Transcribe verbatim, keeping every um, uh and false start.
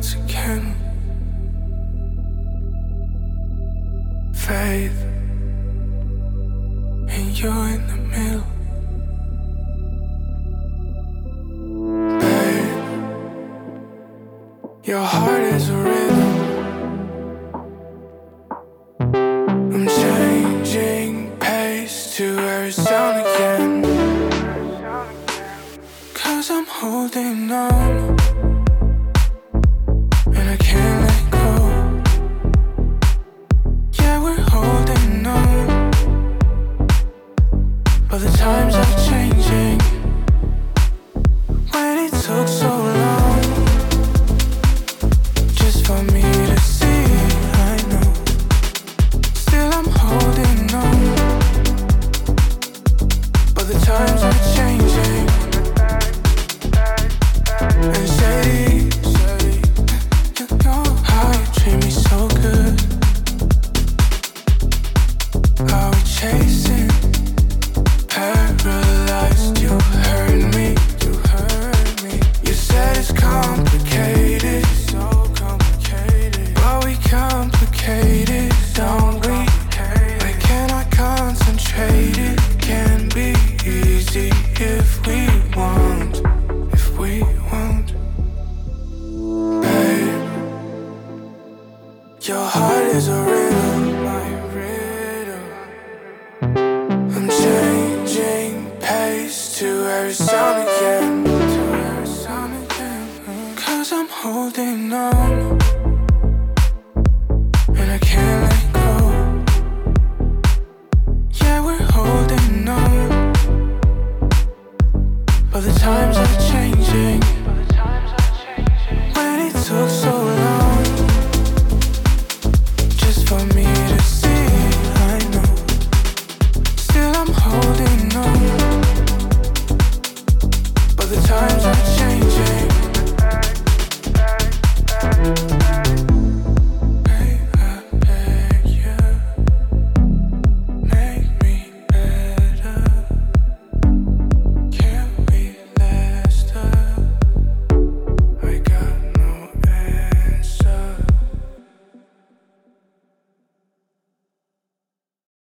once again. Faith, and you're in the middle. Babe, your heart is a rhythm. I'm changing pace to every sound again. Cause I'm holding on, and I can't let go. Yeah, we're holding on, but the times are changing. When it took so long